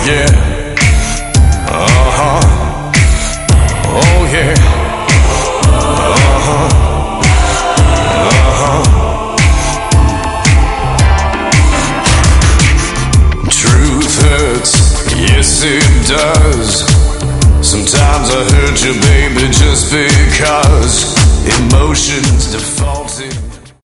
yeah. Uh-huh. Oh yeah. Uh-huh. Uh-huh. Truth hurts, yes it does. Sometimes I hurt you, baby, just because emotions default.